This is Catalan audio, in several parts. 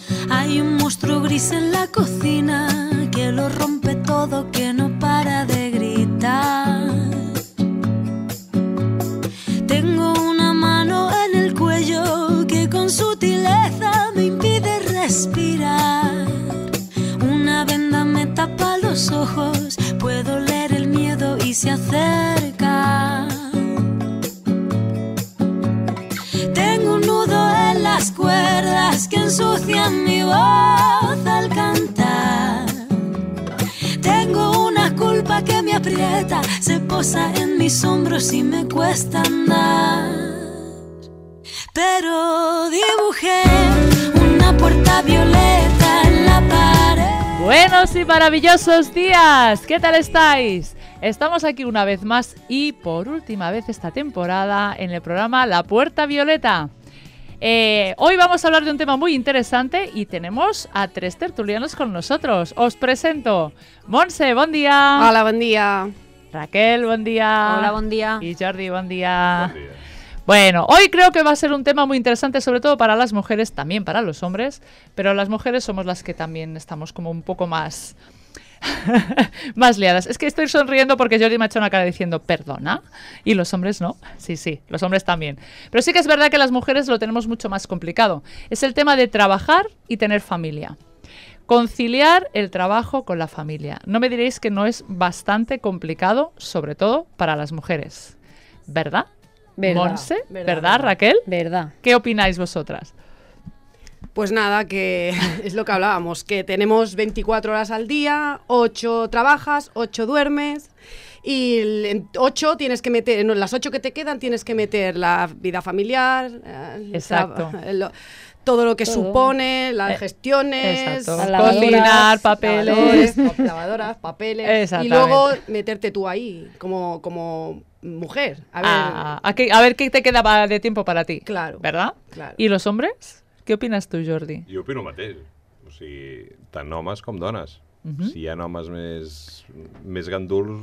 Hay un monstruo gris en la cocina que lo rompe todo, que no para de gritar. Tengo una mano en el cuello que con sutileza me impide respirar. Una venda me tapa los ojos, puedo leer el miedo y se acerca. Tengo un nudo en las cuerdas que ensucian mi voz al cantar. Tengo una culpa que me aprieta, se posa en mis hombros y me cuesta andar. Pero dibujé una puerta violeta en la pared. Buenos y maravillosos días, ¿qué tal estáis? Estamos aquí una vez más y por última vez esta temporada en el programa La Puerta Violeta. Hoy vamos a hablar de un tema muy interesante y tenemos a 3 tertulianos con nosotros. Os presento Montse, bon dia. Hola, bon dia. Raquel, bon dia. Hola, bon dia. Y Jordi, bon dia. Buen día. Bueno, hoy creo que va a ser un tema muy interesante, sobre todo para las mujeres, también para los hombres, pero las mujeres somos las que también estamos como un poco más... más liadas. Es que estoy sonriendo porque Jordi me ha hecho una cara diciendo perdona, y los hombres no. Sí, los hombres también. Pero sí que es verdad que las mujeres lo tenemos mucho más complicado. Es el tema de trabajar y tener familia. Conciliar el trabajo con la familia. No me diréis que no es bastante complicado, sobre todo para las mujeres. ¿Verdad? Verdad. Montse, ¿verdad, Raquel? Verdad. ¿Qué opináis vosotras? Pues nada, que es lo que hablábamos, que tenemos 24 horas al día, 8 trabajas, 8 duermes y en 8 tienes que meter, en las 8 que te quedan tienes que meter la vida familiar, Exacto. todo lo que supone, las gestiones, Exacto. lavadoras, Cocinar, papeles. lavadoras, papeles, y Exactamente. luego meterte tú ahí como mujer. A ver qué te queda de tiempo para ti. Claro. ¿Verdad? Claro. ¿Y los hombres? ¿Qué opinas tú, Jordi? Jo opino el mateix. O sigui, tant homes com dones. Si hi ha homes més ganduls,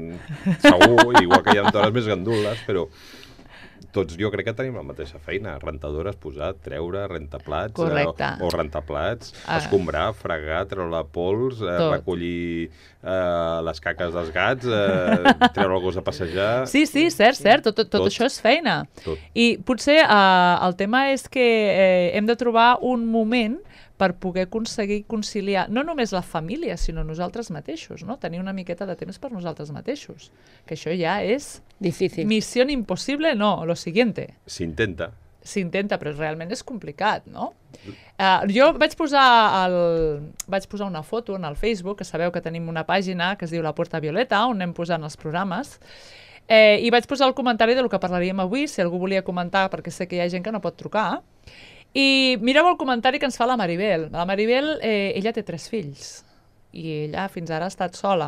segur, igual que hi ha dones més gandules, però tots jo crec que tenim la mateixa feina. Rentadores, posar, treure, rentar plats, Correcte. o rentar plats, escombrar, fregar, treure la pols, recollir les caques dels gats, treure el gos a passejar... Sí, cert. Tot això és feina. Tot. I potser el tema és que hem de trobar un moment per poder aconseguir conciliar no només la família, sinó nosaltres mateixos, no? Tenir una miqueta de temps per nosaltres mateixos. Que això ja és... Difícil. Misión imposible, no, lo siguiente. S'intenta. S'intenta, però realment és complicat, no? Jo vaig posar una foto en el Facebook, que sabeu que tenim una pàgina que es diu La Puerta Violeta, on anem posant els programes, i vaig posar el comentari del que parlaríem avui, si algú volia comentar, perquè sé que hi ha gent que no pot trucar. I mireu el comentari que ens fa la Maribel. La Maribel, ella té 3 fills, i ella fins ara ha estat sola,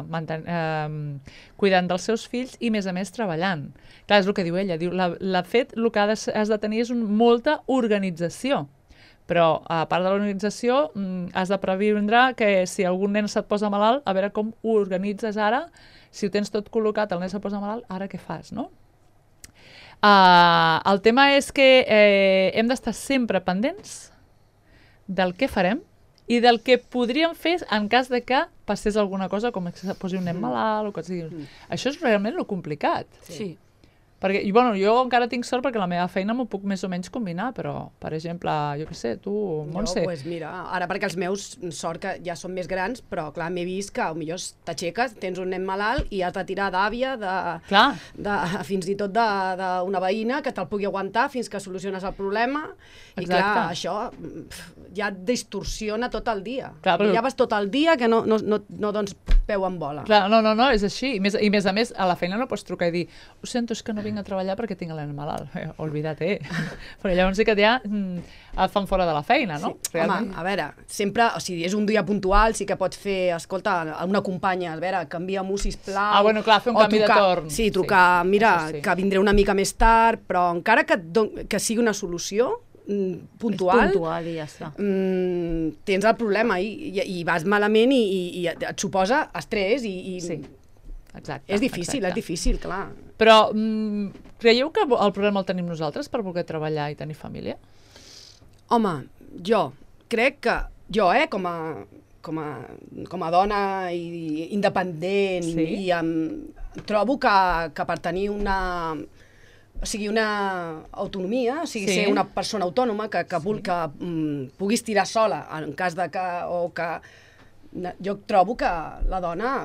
cuidant dels seus fills i, a més, treballant. Clar, és el que diu ella. Diu, el que has de tenir és molta organització. Però, a part de l'organització, has de preveure que si algun nen se't posa malalt, a veure com ho organitzes ara. Si ho tens tot col·locat, el nen se't posa malalt, ara què fas, no? El tema és que hem d'estar sempre pendents del que farem i del que podríem fer en cas de que passés alguna cosa, com que se posi un nen malalt o que sigui... Això és realment lo complicat. Sí. Perquè, bueno, jo encara tinc sort perquè la meva feina m'ho puc més o menys combinar, però, per exemple, jo què sé, tu, Montse... Jo, pues mira, ara perquè els meus, sort que ja són més grans, però clar, m'he vist que potser t'aixeques, tens un nen malalt i has de tirar d'àvia, fins i tot d'una veïna que te'l pugui aguantar fins que soluciones el problema. I clar, això ja distorsiona tot el dia. Clar, però... Ja vas tot el dia que no dones peu en bola. Clar, no, és així. I més a més, a la feina no pots trucar i dir ho sento, és que no vinc a treballar perquè tinc el nen malalt. Olvida't. Però llavors sí que ja et fan fora de la feina, no? Sí. Home, a veure, sempre, o sigui, és un dia puntual, sí que pots fer, escolta, una companya, a veure, canvia-m'ho, sisplau. Bueno, clar, fer un canvi de torn. Sí, trucar, mira, que vindré una mica més tard, però encara que sigui una solució, puntual, és puntual i ja està. Tens el problema i vas malament i et suposa estrès i sí. Exacte, és difícil, clar. Però creieu que el problema el tenim nosaltres per voler treballar i tenir família? Home, jo crec que jo, com a dona independent, i trobo que per tenir una autonomia, ser una persona autònoma que puguis tirar sola en cas de que jo trobo que la dona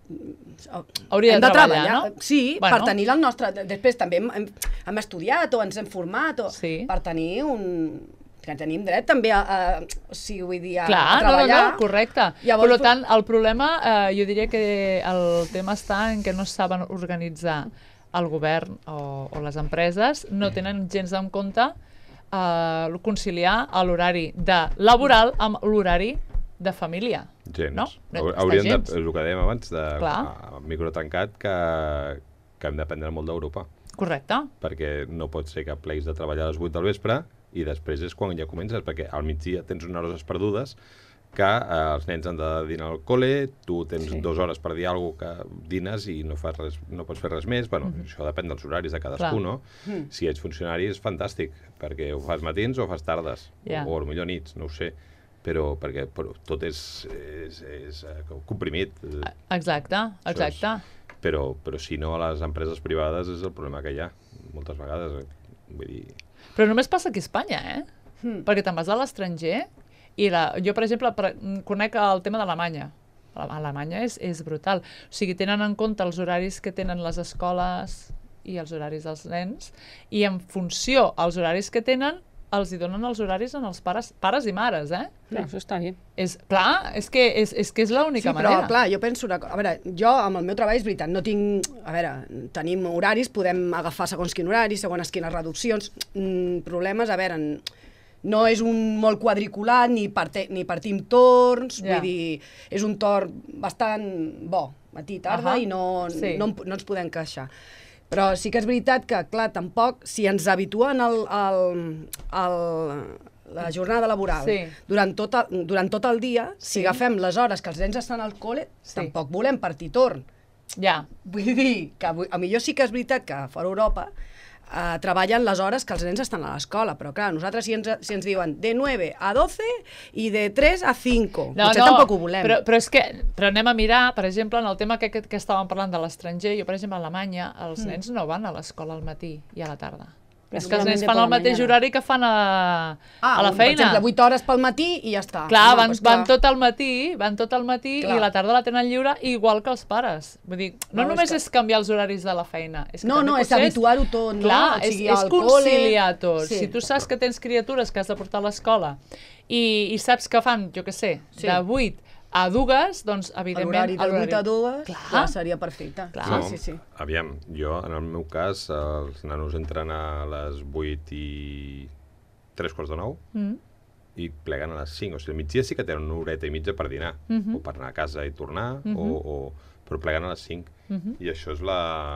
hauria de treballar, no? Sí, per tenir el nostre... Després també hem estudiat o ens hem format per tenir que tenim dret també a treballar. Clar, correcte. Per tant, el problema, jo diria que el tema està en que no saben organitzar el govern o les empreses, no tenen gens en compte conciliar l'horari laboral amb l'horari de família. Gens. Hauríem de, el que dèiem abans, de microtancat, que hem d'aprendre molt d'Europa. Correcte. Perquè no pot ser que pleguis de treballar a les 8 del vespre i després és quan ja comences, perquè al migdia tens unes hores perdudes que els nens han de dinar al col·le, tu tens 2 hores per dir alguna cosa que dines i no pots fer res més. Bueno, això depèn dels horaris de cadascú, no? Si ets funcionari és fantàstic, perquè ho fas matins o fas tardes, o potser nits, no ho sé. Però tot és comprimit. Exacte. Però si no, a les empreses privades és el problema que hi ha, moltes vegades. Vull dir... Però només passa aquí a Espanya, Perquè te'n vas a l'estranger i jo, per exemple, conec el tema d'Alemanya. Alemanya és brutal. O sigui, tenen en compte els horaris que tenen les escoles i els horaris dels nens i en funció als horaris que tenen els hi donen els horaris als pares i mares, Clar, això està bé. Clar, és que és l'única manera. Sí, però clar, jo penso una cosa. A veure, jo amb el meu treball és veritat, no tinc... A veure, tenim horaris, podem agafar segons quin horari, segons quines reduccions, problemes, a veure... No és un molt quadriculat, ni partim torns, vull dir, és un torn bastant bo, matí, tarda, i no ens podem queixar. Però sí que és veritat que, clar, tampoc, si ens habituen la jornada laboral durant tot el dia, si agafem les hores que els nens estan al col·le, tampoc volem partir torn. Vull dir que potser sí que és veritat que fora Europa treballen les hores que els nens estan a l'escola, però clar, nosaltres si ens diuen de 9 a 12 i de 3 a 5, potser tampoc ho volem. Però anem a mirar, per exemple, en el tema que estàvem parlant de l'estranger, jo per exemple a Alemanya, els nens no van a l'escola al matí i a la tarda. És que els nens fan el mateix horari que fan a la feina. Per exemple, 8 hores pel matí i ja està. Clar, van tot el matí i a la tarda la tenen lliure igual que els pares. Vull dir, no només és canviar els horaris de la feina. No, és habituar-ho tot. Clar, és conciliar tot. Si tu saps que tens criatures que has de portar a l'escola i saps que fan, jo què sé, de 8 a 2, doncs, evidentment... L'horari de 8 a 2 ja seria perfecte. Sí. Aviam, jo, en el meu cas, els nanos entren a les 8 i 3:45 i pleguen a les 5. O sigui, al migdia sí que tenen una horeta i mitja per dinar, o per anar a casa i tornar, però pleguen a les 5. I això és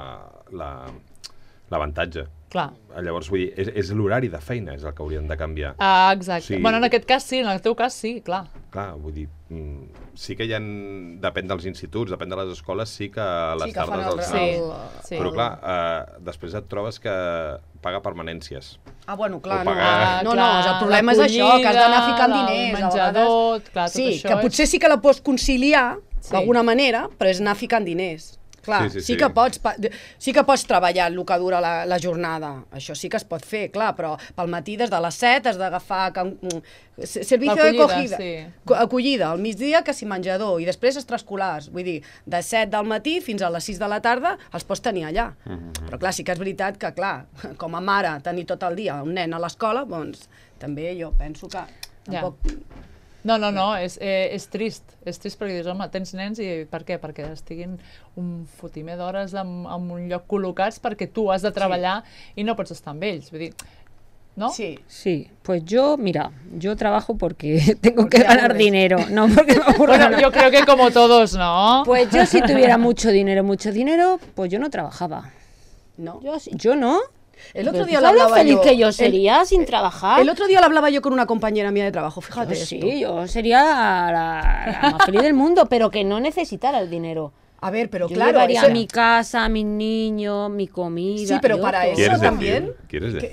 l'avantatge. Clar. Llavors, vull dir, és l'horari de feina és el que haurien de canviar. Exacte. Bueno, en aquest cas sí, en el teu cas sí, clar. Clar, vull dir, sí que hi ha... Depèn dels instituts, depèn de les escoles, sí que a les tardes els nanos... Però clar, després et trobes que paga permanències. Bueno, clar, no, el problema és això, que has d'anar ficant diners. El menjador, clar, tot això. Sí, que potser sí que la pots conciliar d'alguna manera, però és anar ficant diners. Clar, sí que pots treballar el que dura la jornada, això sí que es pot fer, clar, però pel matí des de les 7 has d'agafar servicio de acollida, al migdia que si menjador, i després extraescolars, vull dir, de 7 del matí fins a les 6 de la tarda els pots tenir allà. Però clar, sí que és veritat que, clar, com a mare tenir tot el dia un nen a l'escola, doncs també jo penso que tampoc... No, és trist. És trist perquè dius, home, tens nens i per què? Perquè estiguin un fotimer d'hores en un lloc col·locats perquè tu has de treballar i no pots estar amb ells. Vull dir, ¿no? Sí, pues yo trabajo porque tengo que ganar dinero, no porque me aburro. Bueno, yo creo que como todos, ¿no? Pues yo si tuviera mucho dinero, pues yo no trabajaba. ¿No? Yo no. El otro día lo hablaba feliz que yo sería sin trabajar. El otro día lo hablaba yo con una compañera mía de trabajo, fíjate esto. Sí, yo sería la más feliz del mundo, pero que no necesitara el dinero. A ver, pero yo claro... llevaría a mi casa, a mis niños, mi comida... Sí, pero para eso también... ¿Quieres decir?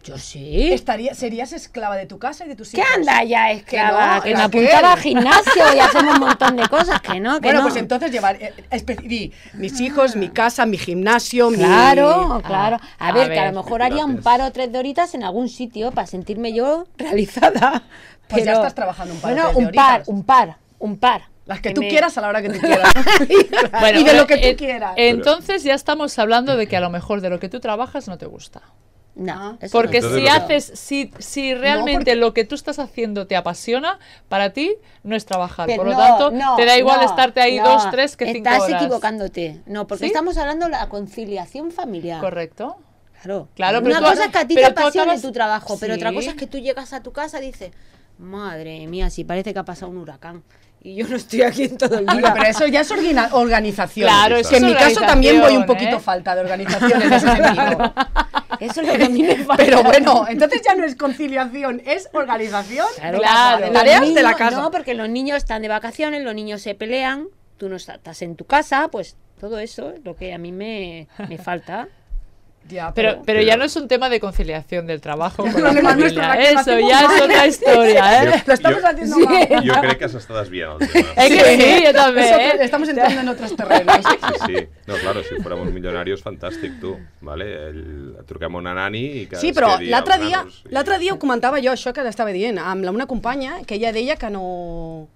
Yo sí. ¿Serías esclava de tu casa y de tus hijos? ¿Qué anda ya esclava? no, que me Raquel. apuntaba al gimnasio y hacemos un montón de cosas. Que no, que Bueno, no. pues entonces llevar mis hijos, mi casa, mi gimnasio, Claro, claro. A ver, que a ver, lo mejor haría un par o 3 de horitas en algún sitio para sentirme yo realizada. Pues ya Pero- estás trabajando un par o Bueno, 3 de horitas. un par. Las que tú quieras a la hora que tú quieras. Bueno, y de lo que tú quieras. Entonces ya estamos hablando de que a lo mejor de lo que tú trabajas no te gusta. No, eso Porque no. Entonces, si realmente porque- lo que tú estás haciendo te apasiona, para ti no es trabajar. Pero Por lo no, tanto, no, te da igual no, estarte ahí no. 2, 3 que 5 horas. Estás equivocándote. No, porque ¿Sí? estamos hablando de la conciliación familiar. Correcto. Claro. Claro, pero Una tú- cosa es que a ti pero te tú apasione acabas- tu trabajo, pero otra Sí. cosa es que tú llegas a tu casa y dices, madre mía, si parece que ha pasado un huracán. Y yo no estoy aquí en todo el Bueno, día. pero eso ya es organización. Claro, eso que en es mi caso también voy un organización, poquito ¿eh? falta de organización en ese sentido. Eso es lo que a mí me falta. Pero bueno, entonces ya no es conciliación, es organización Claro, de la claro. tareas Los de la niños- casa. No, porque los niños están de vacaciones, los niños se pelean, tú no estás en tu casa, pues todo eso es lo que a mí me falta. Ya, Pero ya no es un tema de conciliación del trabajo con la problema nuestro, familia. Raquel, lo Eso hacemos ya es mal. otra historia, ¿eh? lo estamos haciendo mal. Jo crec que s'està desviant el tema. Es que sí, yo también. Eso, ¿eh? estamos entrando en otros terrenos. Sí, sí. No, claro, si fuéramos millonarios, fantàstic, tu. Vale? Truquem una nani i que Sí, es però quedi l'altre els dia, nanos i- l'altre dia ho comentava jo, això que t'estava dient, amb una companya, que ella deia que no...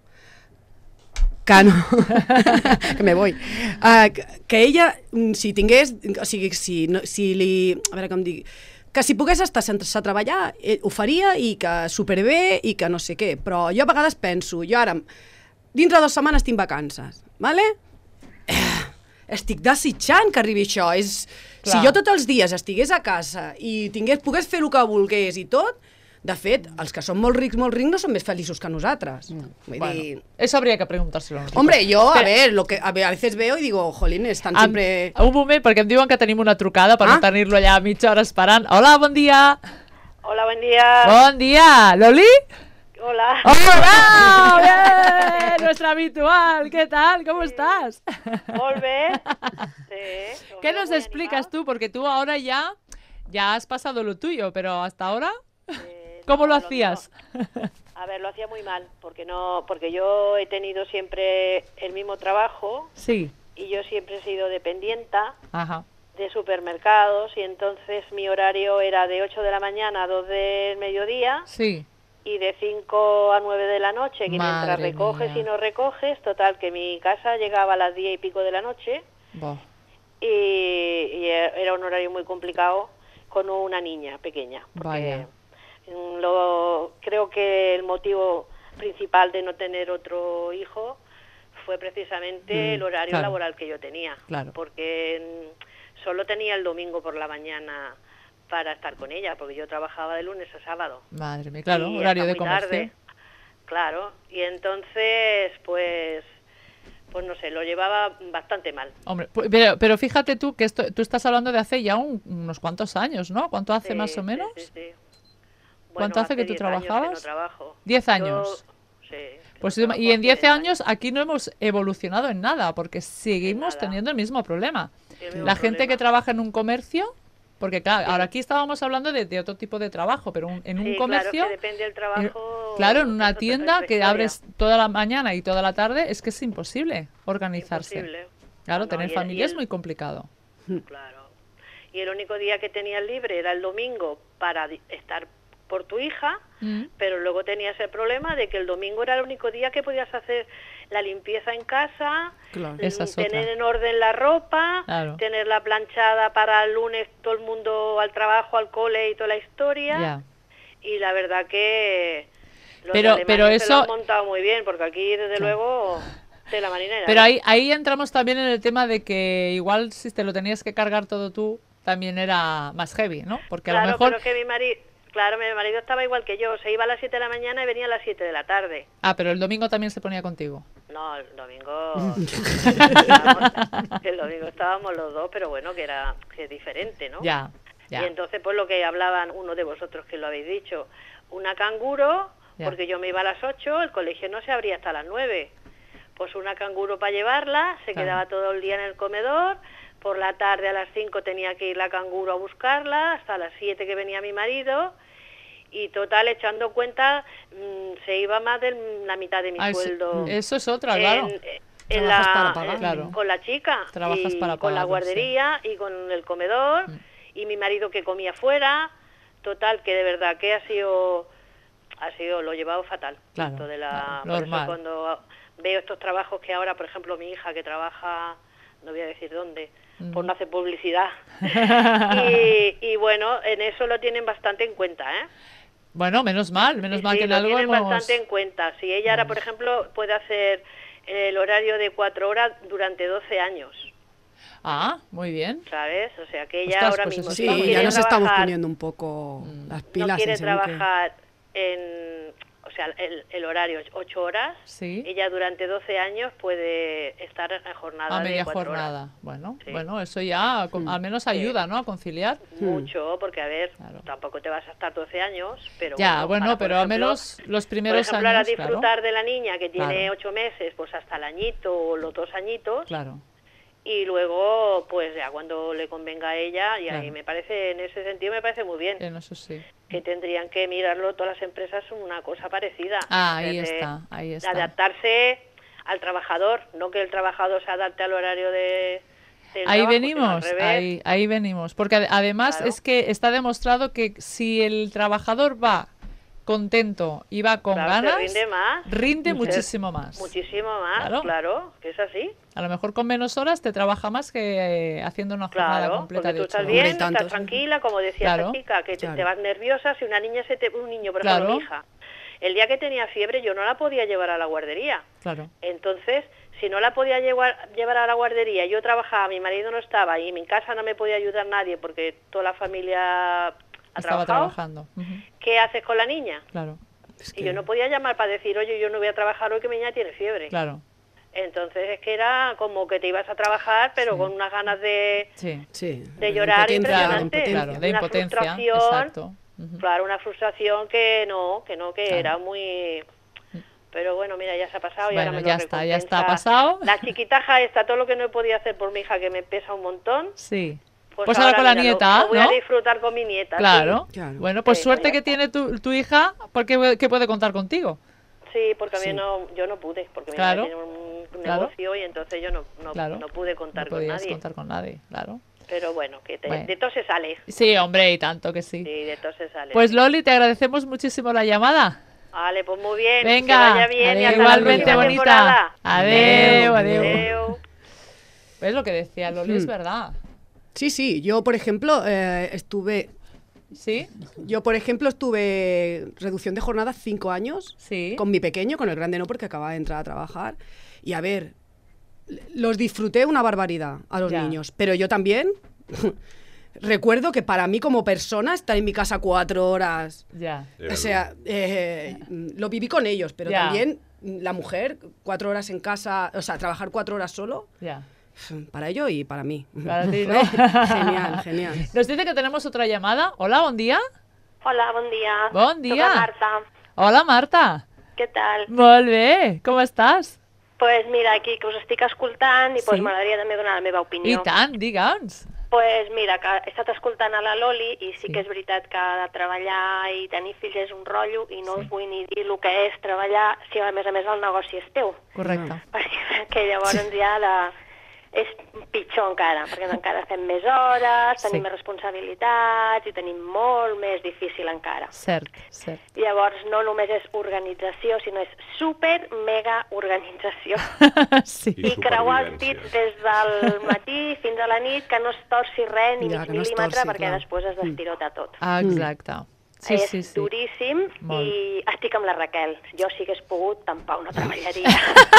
Que no... que me voy. Que ella, si tingués... O sigui, si li... A veure com dic... Que si pogués estar sense treballar, ho faria i que superbé i que no sé què. Però jo a vegades penso, jo ara, dintre de 2 setmanes tinc vacances, ¿vale? Estic desitjant que arribi això. Si Clar. jo tots els dies estigués a casa i pogués fer el que volgués i tot, de fet, els que són molt rics no són més feliços que nosaltres. Vull dir... Eso habría que preguntárselo a los Hombre, ricos. yo, a Pero- ver, a veces veo y digo, jolín, están Am- siempre... Un moment, perquè em diuen que tenim una trucada per no tenir-lo allà mitja hora esperant. Hola, bon dia. Hola, buen día. Bon dia. ¿Loli? Hola. ¡Hola! ¡Bien! Nuestra habitual. ¿Qué tal? ¿Cómo estás? Volve. Sí. ¿Qué nos explicas tú? Porque tú ahora ya has pasado lo tuyo, pero hasta ahora, ¿cómo lo hacías? A ver, lo hacía muy mal, porque yo he tenido siempre el mismo trabajo Sí. y yo siempre he sido dependienta Ajá. de supermercados y entonces mi horario era de 8 de la mañana a 2 del mediodía Sí. y de 5 a 9 de la noche, que mientras Madre recoges mía. y no recoges, total, que mi casa llegaba a las 10 y pico de la noche Buah. y era un horario muy complicado con una niña pequeña. Vaya. Creo que el motivo principal de no tener otro hijo fue precisamente el horario claro. laboral que yo tenía, Claro. porque solo tenía el domingo por la mañana para estar con ella, porque yo trabajaba de lunes a sábado. Madre mía, claro, Y horario hasta de muy comercio. tarde. Claro, y entonces pues no sé, lo llevaba bastante mal. Hombre, pero fíjate tú que tú estás hablando de hace ya unos cuantos años, ¿no? ¿Cuánto hace Sí, más o menos? Sí, sí, sí. ¿Cuánto hace que tú 10 años trabajabas? no trabajo. 10 años. Sí. Pues yo trabajo y en hace 10 años aquí no hemos evolucionado en nada, porque seguimos nada. teniendo el mismo problema. El mismo La gente problema. que trabaja en un comercio, porque claro, ahora aquí estábamos hablando de otro tipo de trabajo, pero en un Sí, comercio, claro, que depende del trabajo. claro, en una eso es tienda otra que historia. abres toda la mañana y toda la tarde, es que es imposible organizarse. Imposible. Claro, No, tener y familia es el- muy complicado. Claro. Y el único día que tenías libre era el domingo para estar por tu hija, pero luego tenías el problema de que el domingo era el único día que podías hacer la limpieza en casa, Claro. Esa es tener otra. en orden la ropa, Claro. tener la planchada para el lunes todo el mundo al trabajo, al cole y toda la historia. Ya. Y la verdad que los Pero alemanes se eso- lo han montado muy bien, porque aquí desde luego de la marinera. Pero ahí entramos también en el tema de que igual si te lo tenías que cargar todo tú, también era más heavy, ¿no? Porque a Claro, lo mejor... pero que mi marido estaba igual que yo, se iba a las 7 de la mañana y venía a las 7 de la tarde. Ah, pero el domingo también se ponía contigo. No, el domingo estábamos los dos, pero bueno, que es diferente, ¿no? Ya, ya. Y entonces pues lo que hablaban uno de vosotros que lo habéis dicho, una canguro, Ya. porque yo me iba a las 8, el colegio no se abría hasta las 9. Pues una canguro para llevarla, se Claro. quedaba todo el día en el comedor, por la tarde a las 5 tenía que ir la canguro a buscarla, hasta las 7 que venía mi marido, y total, echando cuenta, se iba más de la mitad de mi sueldo. Eso es otra, claro. Con la chica, trabajas para con la guardería y con el comedor, y mi marido que comía fuera. Total, que de verdad que ha sido lo he llevado fatal. Claro, por normal. eso cuando veo estos trabajos que ahora, por ejemplo, mi hija que trabaja, no voy a decir dónde, por no hacer publicidad, y bueno, en eso lo tienen bastante en cuenta, ¿eh? Bueno, menos mal que en algo lo tienen bastante en cuenta. Si ella ahora, por ejemplo, puede hacer el horario de 4 horas durante 12 años. Ah, muy bien. ¿Sabes? O sea, que ella ahora mismo... Sí, ya nos estamos poniendo un poco las pilas. No quiere trabajar o sea, el horario es 8 horas. Sí. Ella durante 12 años puede estar en jornada media de 4 jornada. horas. Bueno, eso ya al menos ayuda, ¿no? A conciliar. Mucho, porque a ver, tampoco te vas a estar 12 años, pero... Ya, pero al menos los primeros años, para disfrutar de la niña que tiene 8 meses, pues hasta el añito o los 2 añitos. Claro. Y luego, pues ya cuando le convenga a ella, y ahí me parece, en ese sentido me parece muy bien. En eso sí. Que tendrían que mirarlo todas las empresas una cosa parecida. Ahí está. Adaptarse al trabajador, no que el trabajador se adapte al horario de... Ahí venimos, porque además es que está demostrado que si el trabajador va contento y va con ganas, rinde muchísimo más. Muchísimo más, claro, que es así. A lo mejor con menos horas te trabaja más que haciendo una jornada completa de 8 horas. Tú estás bien, estás tranquila, como decía esta chica, que te vas nerviosa. Si una niña un niño, por ejemplo, mi hija, el día que tenía fiebre yo no la podía llevar a la guardería. Claro. Entonces, si no la podía llevar a la guardería, yo trabajaba, mi marido no estaba y en mi casa no me podía ayudar nadie porque toda la familia... Estaba trabajando. ¿Qué haces con la niña? Claro. Y yo no podía llamar para decir, oye, yo no voy a trabajar hoy que mi niña tiene fiebre. Claro. Entonces es que era como que te ibas a trabajar, pero con unas ganas de llorar impresionantes. Claro, de impotencia. Exacto. Claro, una frustración que era muy... Pero bueno, mira, ya se ha pasado y ahora me lo recompensa. Ya está pasado. La chiquitaja esta, todo lo que no he podido hacer por mi hija, que me pesa un montón. Sí. Pues ahora con la nieta, voy a disfrutar con mi nieta. Claro. Bueno, pues suerte que tiene tu hija, porque que puede contar contigo. Sí, porque a mí yo no pude, porque mi hija tiene un negocio y entonces yo no pude contar con nadie. No podías contar con nadie, claro. Pero bueno, de todo se sale. Sí, hombre, y tanto que sí. Sí, de todo se sale. Pues Loli, te agradecemos muchísimo la llamada. Vale, pues muy bien. Venga, que vaya bien y hasta igualmente la bonita. Temporada. Adeu. ¿Ves lo que decía Loli? Es verdad. Sí, yo por ejemplo estuve reducción de jornada 5 años con mi pequeño, con el grande no, porque acababa de entrar a trabajar. Y a ver, los disfruté una barbaridad a los niños, pero yo también recuerdo que para mí como persona estar en mi casa 4 horas, o sea, lo viví con ellos, pero también la mujer 4 horas en casa, o sea, trabajar 4 horas solo. Para ello y para mí. Para ti, ¿no? Genial. Nos dice que tenemos otra llamada. Hola, bon dia. Hola, bon dia. Bon dia. Soc Marta. Hola, Marta. Què tal? Molt bé. Com estàs? Pues mira, aquí que us estic escoltant i pues m'agradaria també donar la meva opinió. I tant, digue'ns. Pues mira, que he estat escoltant a la Loli i sí que és veritat que treballar i tenir fills és un rotllo i no us vull ni dir el que és treballar si a més el negoci és teu. Correcte. Perquè llavors ja és pitjor encara, perquè encara fem més hores, tenim més responsabilitats i tenim molt més difícil encara. Cert. Llavors no només és organització, sinó és super mega organització. I creuar els dits des del matí fins a la nit, que no es torci res ni mig mil·límetre, perquè després es destirota tot. Exacte. És duríssim i estic amb la Raquel. Jo si hagués pogut tampoc no treballaria.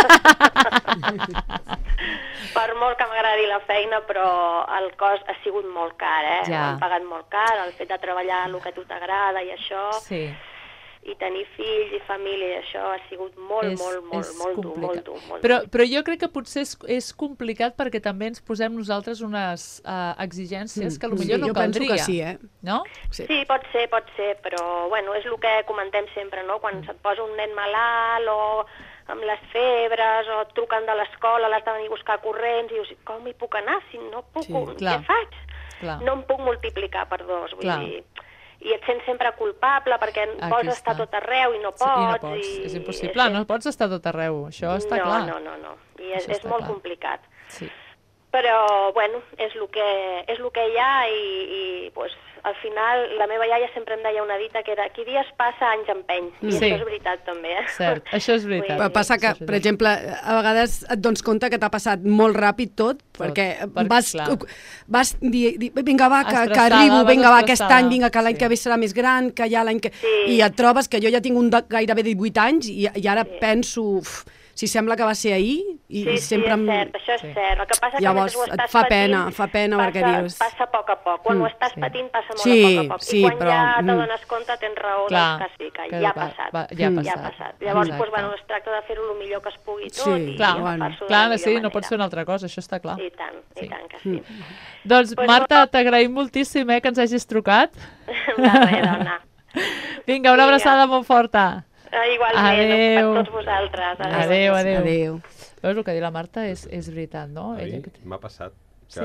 Per molt que m'agradi la feina, però el cost ha sigut molt car, M'han pagat molt car, el fet de treballar el que a tu t'agrada i això, i tenir fills i família i això ha sigut molt dur. Però jo crec que potser és complicat perquè també ens posem nosaltres unes exigències que potser no caldria. Jo penso que sí, no? Sí, pot ser, però bueno, és el que comentem sempre, no? Quan se't posa un nen malalt o amb les febres o truquen de l'escola, l'has de venir a buscar corrents, i dius, com hi puc anar si no puc? Què faig? No em puc multiplicar per 2, vull dir... I et sents sempre culpable perquè vols estar tot arreu i no pots. És impossible, no pots estar tot arreu, això està clar. No. I és molt complicat. Però, bueno, és el que hi ha i pues, al final la meva iaia sempre em deia una dita que era qui dies passa, anys empeny. I això és veritat també. Cert, això és veritat. Però passa que, per exemple, a vegades et dones compte que t'ha passat molt ràpid tot, perquè vas dir, vinga va, que arribo, vinga va, aquest any, vinga que l'any que ve serà més gran, que ja l'any que... I et trobes que jo ja tinc gairebé 18 anys i ara penso... Si sembla que va ser ahir i sempre... Sí, és cert, això és cert. El que passa llavors que et fa pena perquè dius... Passa a poc a poc. Quan ho estàs patint passa molt a poc a poc. I quan ja t'adones compte tens raó que sí, que ja ha passat. Ja ha passat. Llavors, es tracta de fer-ho el millor que es pugui tot i agafar-s'ho de la millor manera. No pots fer una altra cosa, això està clar. I tant que sí. Doncs, Marta, t'agraïm moltíssim que ens hagis trucat. De res, dona. Vinga, una abraçada molt forta. Igualment, per tots vosaltres. Adéu. Veus, el que diu la Marta és veritat, no? A mi m'ha passat que...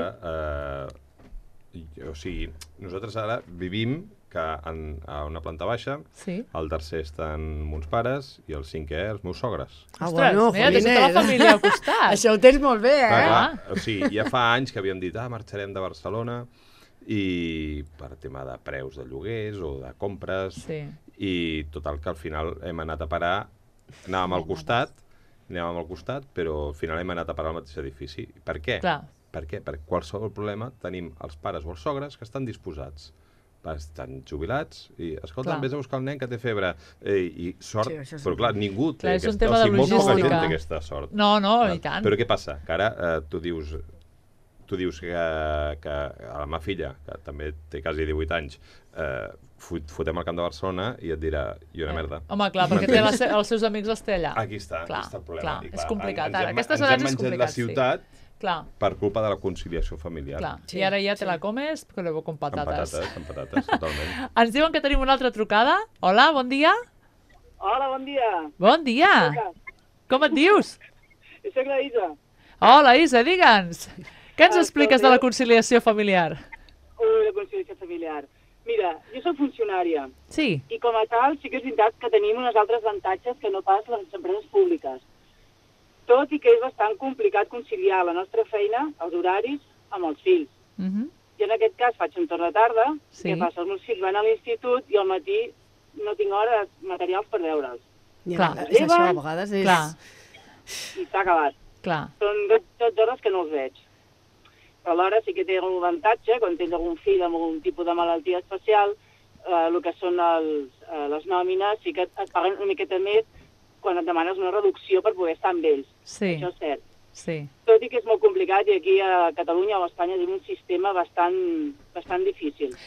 O sigui, nosaltres ara vivim que a una planta baixa, el tercer estan mons pares i el cinquè els meus sogres. Bueno, mira, tens tota la família al costat. Això ho tens molt bé, O sigui, ja fa anys que havíem dit marxarem de Barcelona i per tema de preus de lloguers o de compres... I total que al final hem anat a parar, anàvem al costat, però al final hem anat a parar al mateix edifici. Per què? Per què? Per qualsevol problema tenim els pares o els sogres que estan disposats. Estan jubilats i, escolta, vés a buscar el nen que té febre. I sort, però clar, ningú té aquesta... O sigui, molt poca gent té aquesta sort. No, i tant. Però què passa? Que ara tu dius que a la meva filla, que també té quasi 18 anys, fotem al Camp de Barcelona i et dirà, i una merda. Home, clar, perquè té els seus amics els té allà. Aquí està el problema. És complicat, ara. Aquestes edats és complicat, ens hem menjat la ciutat per culpa de la conciliació familiar. I ara ja te la comes, però con patates. Amb patates, totalment. Ens diuen que tenim una altra trucada. Hola, bon dia. Hola, bon dia. Bon dia. Com et dius? Soc la Isa. Hola, Isa, digue'ns. Què ens expliques de la conciliació familiar? La conciliació familiar. Mira, jo soc funcionària. Sí. I com a tal, sí que és veritat que tenim uns altres avantatges que no pas les empreses públiques. Tot i que és bastant complicat conciliar la nostra feina, els horaris, amb els fills. Jo en aquest cas faig un torn de tarda, que passa, els meus fills van a l'institut i al matí no tinc hores materials per veure'ls. Clar, és això, a vegades és... I s'ha acabat. Són 12 hores que no els veig. Però alhora sí que té algun avantatge, quan tens algun fill amb algun tipus de malaltia especial, el que són les nòmines, sí que et paguen una miqueta més quan et demanes una reducció per poder estar amb ells. Això és cert. Tot i que és molt complicat i aquí a Catalunya o a Espanya tenim un sistema bastant difícil.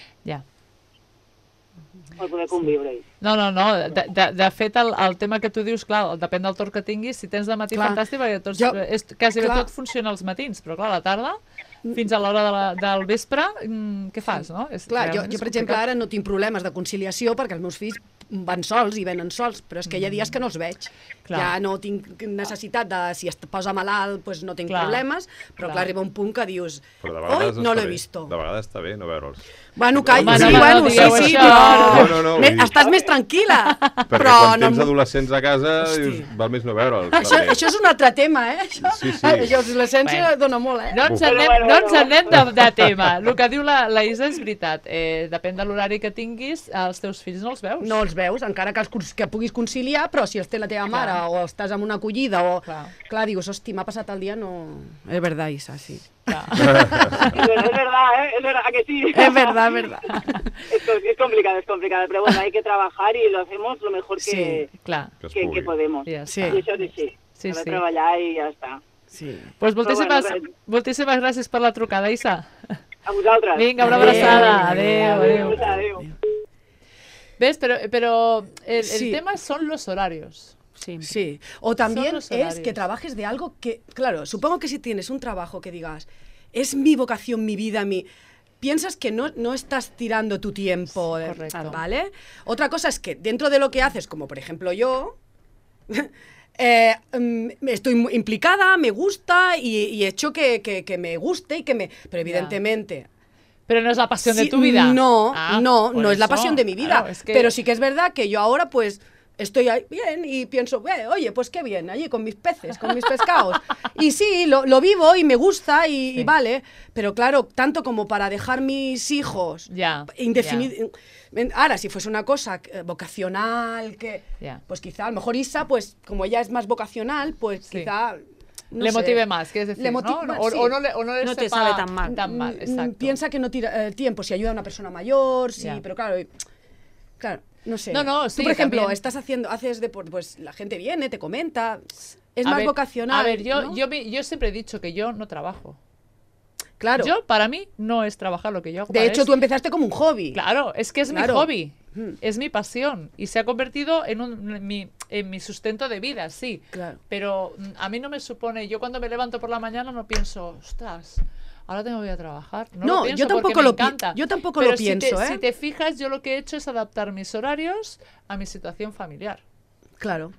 Per poder conviure-hi. No. De fet, el tema que tu dius, clar, depèn del torn que tinguis. Si tens de matí, fantàstic, perquè quasi tot funciona als matins, però clar, a la tarda, fins a l'hora del vespre, què fas, no? Clar, jo, per exemple, ara no tinc problemes de conciliació perquè els meus fills van sols i venen sols, però és que hi ha dies que no els veig. Ja no tinc necessitat de, si es posa malalt, doncs no tinc problemes, però clar, arriba un punt que dius, oi, no l'he vist. De vegades està bé no veure'ls. Bueno, sí, però estàs més tranquil·la. Perquè quan tens adolescents a casa, val més no veure'ls. Això és un altre tema, Sí. L'adolescència dona molt, No ens anem de tema. El que diu la Isa és veritat. Depèn de l'horari que tinguis, els teus fills no els veus. No els veus, encara que puguis conciliar, però si els té la teva mare o estàs en una acollida o... Clar, dius, hosti, m'ha passat el dia, no... És verdad, Isa, sí. Es verdad, es verdad que sí. Es verdad. Es complicado, pero bueno, hay que trabajar y lo hacemos lo mejor que podemos. Sí. I això és així. Hem de treballar i ja està. Pues moltíssimes gràcies per la trucada, Isa. A vosaltres. Vinga, una abraçada. Adéu. ¿Ves? Pero el tema son los horarios. Sí. O también es que trabajes de algo que, claro, supongo que si tienes un trabajo que digas, es mi vocación, mi vida, piensas que no estás tirando tu tiempo, ¿vale? Otra cosa es que dentro de lo que haces, como por ejemplo yo, estoy implicada, me gusta y he hecho que me guste y que me... Pero evidentemente... Pero no es la pasión de tu vida. No es la pasión de mi vida. Claro, pero sí que es verdad que yo ahora pues estoy ahí bien y pienso, oye, pues qué bien, allí con mis peces, con mis pescados. Y sí, lo vivo y me gusta y vale. Pero claro, tanto como para dejar mis hijos indefinidos... Ahora, si fuese una cosa vocacional, pues quizá, a lo mejor Isa, pues como ella es más vocacional, pues quizá... le motive más, quieres decir, ¿no? O no te sabe tan mal. Exacto. Piensa que no tira el tiempo, si ayuda a una persona mayor, pero claro, no sé. No, sí, tú, por ejemplo, también. haces deporte, pues la gente viene, te comenta, es más vocacional. A ver, ¿no? yo siempre he dicho que yo no trabajo. Claro. Para mí, no es trabajar lo que yo hago. De hecho, tú empezaste como un hobby. Claro, es que es mi hobby, es mi pasión y se ha convertido en mi sustento de vida, sí. Claro. Pero a mí no me supone, yo cuando me levanto por la mañana no pienso, ostras, ahora tengo que ir a trabajar. No lo pienso, yo tampoco me encanta. Yo tampoco lo pienso, Si te fijas, yo lo que he hecho es adaptar mis horarios a mi situación familiar. Claro.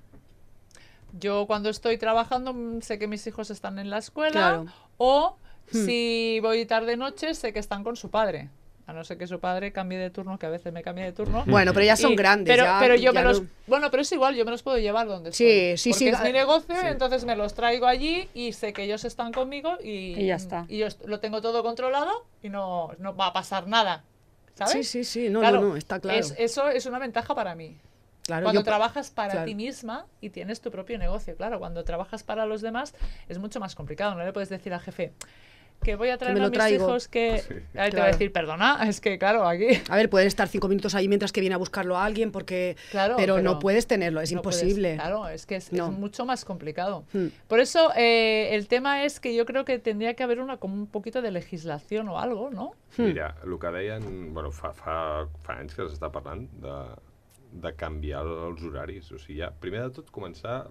Yo cuando estoy trabajando sé que mis hijos están en la escuela o... Si voy tarde-noche, sé que están con su padre. A no ser que su padre cambie de turno, que a veces me cambie de turno. Bueno, pero ya son grandes. Pero es igual, yo me los puedo llevar donde estoy. Sí. Porque es mi negocio, entonces me los traigo allí y sé que ellos están conmigo y ya está. Y yo lo tengo todo controlado y no va a pasar nada. ¿Sabes? Sí. No, está claro. Eso es una ventaja para mí. Claro, cuando trabajas para ti misma y tienes tu propio negocio, claro, cuando trabajas para los demás es mucho más complicado. No le puedes decir al jefe que voy a traer a mis hijos que... Ahí te va a decir, perdona, es que claro, aquí... A ver, pueden estar 5 minutos ahí mientras que viene a buscarlo a alguien porque... pero no puedes tenerlo, es imposible. Claro, es que es mucho más complicado. Por eso el tema es que yo creo que tendría que haber como un poquito de legislación o algo, ¿no? Mira, el que deien... Bueno, fa anys que s'està parlant de canviar els horaris. O sigui, primer de tot començar...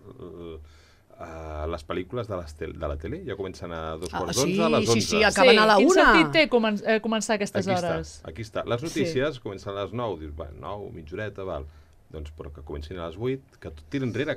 les pel·lícules de la tele ja comencen a 2:15 a les 11. Sí, acaben a la 1. Quin sentit té començar aquestes hores? Aquí està. Les notícies comencen a les 9, dius, 9, mitja horeta, val. Doncs però que comencin a les 8, que tot tira enrere,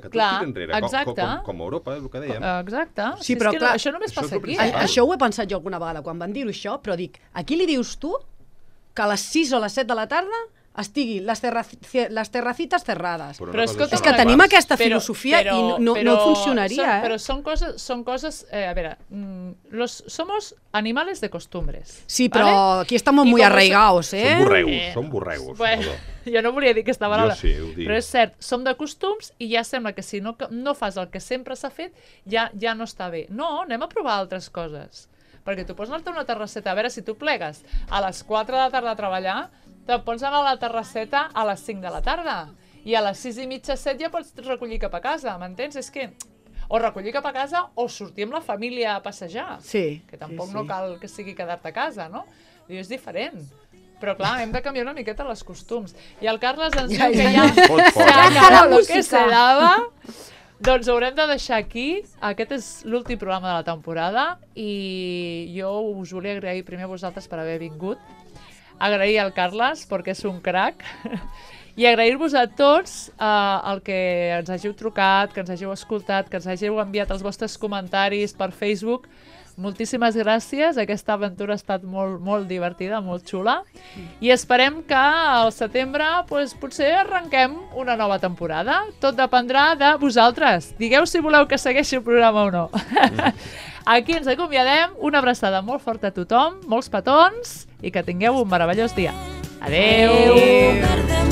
com a Europa, és el que dèiem. Exacte. Sí, però clar, això només passa aquí. Això ho he pensat jo alguna vegada quan van dir-ho això, però dic, aquí li dius tu que a les 6 o les 7 de la tarda estigui les terracitas cerrades. Però escolta, és que tenim aquesta filosofia i no funcionaria. Però son cosas a ver, somos animales de costumbres. Sí, però aquí estamos muy arraigados, Som borregos. Bueno, jo no volia dir aquesta paraula, sí, ho dic. però és cert, som de costums i ja sembla que si no fas el que sempre s'ha fet, ja no està bé. No, anem a provar altres coses. Perquè tu pots anar-te a una terrasseta, a veure si tu plegues a les 4 de la tarda a treballar, te pots anar a la terrasseta a les 5 de la tarda i a les 6 i mitja, 7 ja pots recollir cap a casa, m'entens? És que o recollir cap a casa o sortir amb la família a passejar, que tampoc no cal que sigui quedar-te a casa, no? I és diferent. Però clar, hem de canviar una miqueta els costums. I el Carles ens diu que ja s'ha acabat lo que se dava. Doncs ho haurem de deixar aquí. Aquest és l'últim programa de la temporada i jo us volia agrair primer a vosaltres per haver vingut, agrair al Carles perquè és un crac i agrair-vos a tots el que ens hàgiu trucat, que ens hàgiu escoltat, que ens hàgiu enviat els vostres comentaris per Facebook. Moltíssimes gràcies, aquesta aventura ha estat molt, molt divertida, molt xula i esperem que al setembre potser arrenquem una nova temporada. Tot dependrà de vosaltres. Digueu si voleu que segueixi el programa o no. Aquí ens acomiadem, una abraçada molt forta a tothom, molts petons i que tingueu un meravellós dia. Adeu!